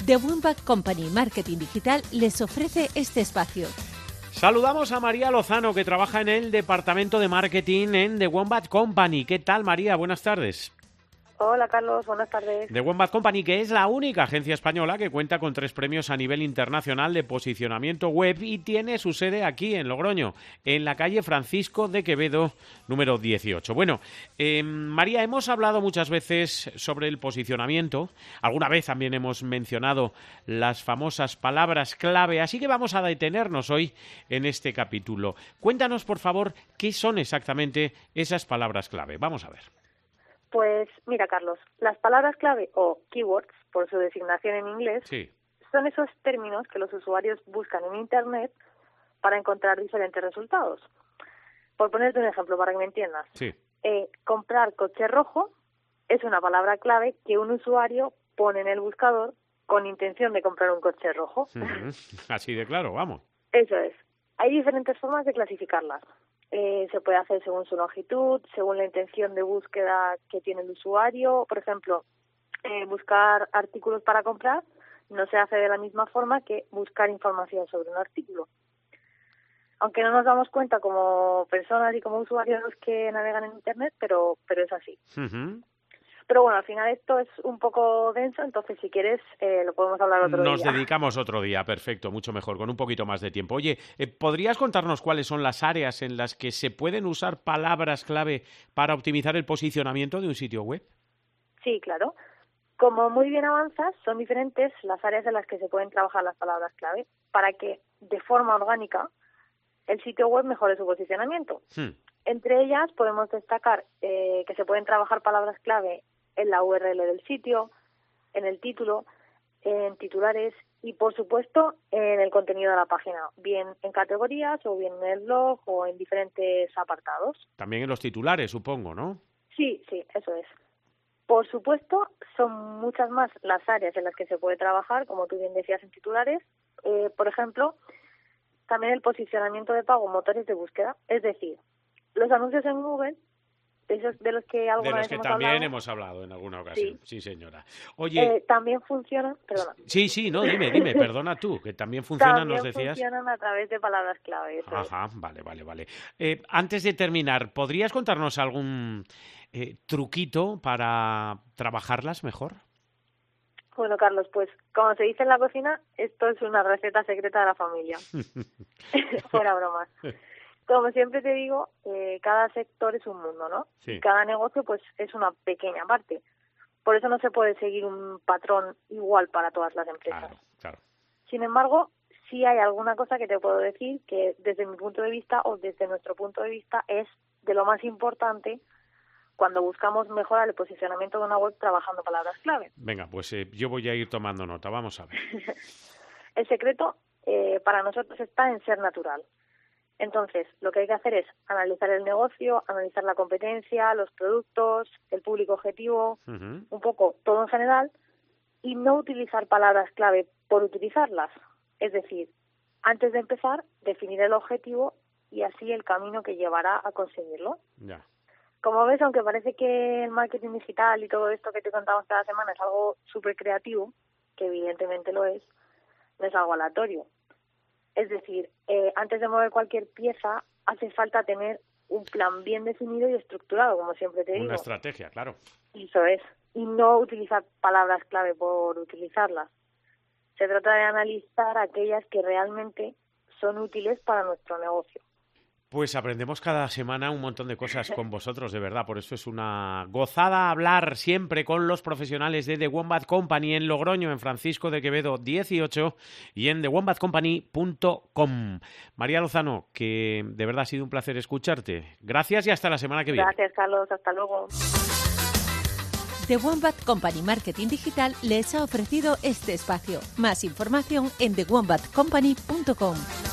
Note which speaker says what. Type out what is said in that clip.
Speaker 1: The Wombat Company Marketing Digital les ofrece este espacio.
Speaker 2: Saludamos a María Lozano, que trabaja en el departamento de marketing en The Wombat Company. ¿Qué tal, María? Buenas tardes.
Speaker 3: Hola, Carlos. Buenas tardes.
Speaker 2: The Wombat Company, que es la única agencia española que cuenta con 3 premios a nivel internacional de posicionamiento web y tiene su sede aquí en Logroño, en la calle Francisco de Quevedo, número 18. Bueno, María, hemos hablado muchas veces sobre el posicionamiento. Alguna vez también hemos mencionado las famosas palabras clave, así que vamos a detenernos hoy en este capítulo. Cuéntanos, por favor, qué son exactamente esas palabras clave. Vamos a ver.
Speaker 3: Pues mira, Carlos, las palabras clave o keywords, por su designación en inglés,
Speaker 2: sí,
Speaker 3: son esos términos que los usuarios buscan en Internet para encontrar diferentes resultados. Por ponerte un ejemplo, para que me entiendas,
Speaker 2: sí.
Speaker 3: Comprar coche rojo es una palabra clave que un usuario pone en el buscador con intención de comprar un coche rojo.
Speaker 2: Así de claro, vamos.
Speaker 3: Eso es. Hay diferentes formas de clasificarlas. Se puede hacer según su longitud, según la intención de búsqueda que tiene el usuario. Por ejemplo, buscar artículos para comprar no se hace de la misma forma que buscar información sobre un artículo. Aunque no nos damos cuenta como personas y como usuarios que navegan en Internet, pero es así.
Speaker 2: Uh-huh.
Speaker 3: Pero bueno, al final esto es un poco denso, entonces si quieres lo podemos hablar otro día.
Speaker 2: Nos dedicamos otro día, perfecto, mucho mejor, con un poquito más de tiempo. Oye, ¿podrías contarnos cuáles son las áreas en las que se pueden usar palabras clave para optimizar el posicionamiento de un sitio web?
Speaker 3: Sí, claro. Como muy bien avanzas, son diferentes las áreas en las que se pueden trabajar las palabras clave para que, de forma orgánica, el sitio web mejore su posicionamiento. Entre ellas podemos destacar que se pueden trabajar palabras clave en la URL del sitio, en el título, en titulares y, por supuesto, en el contenido de la página, bien en categorías o bien en el blog o en diferentes apartados.
Speaker 2: También en los titulares, supongo, ¿no?
Speaker 3: Sí, eso es. Por supuesto, son muchas más las áreas en las que se puede trabajar, como tú bien decías, en titulares. Por ejemplo, también el posicionamiento de pago en motores de búsqueda, es decir, los anuncios en Google, esos de los que alguna vez
Speaker 2: hemos hablado en alguna ocasión, sí señora. Oye,
Speaker 3: también funcionan, perdona.
Speaker 2: Sí, no, dime, perdona tú, que también funcionan,
Speaker 3: también
Speaker 2: nos decías.
Speaker 3: Funcionan a través de palabras clave.
Speaker 2: Ajá, vale. Antes de terminar, ¿podrías contarnos algún truquito para trabajarlas mejor?
Speaker 3: Bueno, Carlos, pues como se dice en la cocina, esto es una receta secreta de la familia. Fuera bromas. Como siempre te digo, cada sector es un mundo, ¿no?
Speaker 2: Sí.
Speaker 3: Y cada negocio pues es una pequeña parte. Por eso no se puede seguir un patrón igual para todas las empresas.
Speaker 2: Claro.
Speaker 3: Sin embargo, sí hay alguna cosa que te puedo decir que desde mi punto de vista o desde nuestro punto de vista es de lo más importante cuando buscamos mejorar el posicionamiento de una web trabajando palabras clave.
Speaker 2: Venga, pues yo voy a ir tomando nota, vamos a ver.
Speaker 3: El secreto para nosotros está en ser natural. Entonces, lo que hay que hacer es analizar el negocio, analizar la competencia, los productos, el público objetivo, un poco todo en general, y no utilizar palabras clave por utilizarlas. Es decir, antes de empezar, definir el objetivo y así el camino que llevará a conseguirlo.
Speaker 2: Ya.
Speaker 3: Como ves, aunque parece que el marketing digital y todo esto que te contamos cada semana es algo súper creativo, que evidentemente lo es, no es algo aleatorio. Es decir, antes de mover cualquier pieza, hace falta tener un plan bien definido y estructurado, como siempre te digo.
Speaker 2: Una estrategia, claro.
Speaker 3: Eso es. Y no utilizar palabras clave por utilizarlas. Se trata de analizar aquellas que realmente son útiles para nuestro negocio.
Speaker 2: Pues aprendemos cada semana un montón de cosas con vosotros, de verdad. Por eso es una gozada hablar siempre con los profesionales de The Wombat Company en Logroño, en Francisco de Quevedo 18 y en thewombatcompany.com. María Lozano, que de verdad ha sido un placer escucharte. Gracias y hasta la semana que viene.
Speaker 3: Gracias, Carlos. Hasta luego.
Speaker 1: The Wombat Company Marketing Digital les ha ofrecido este espacio. Más información en thewombatcompany.com.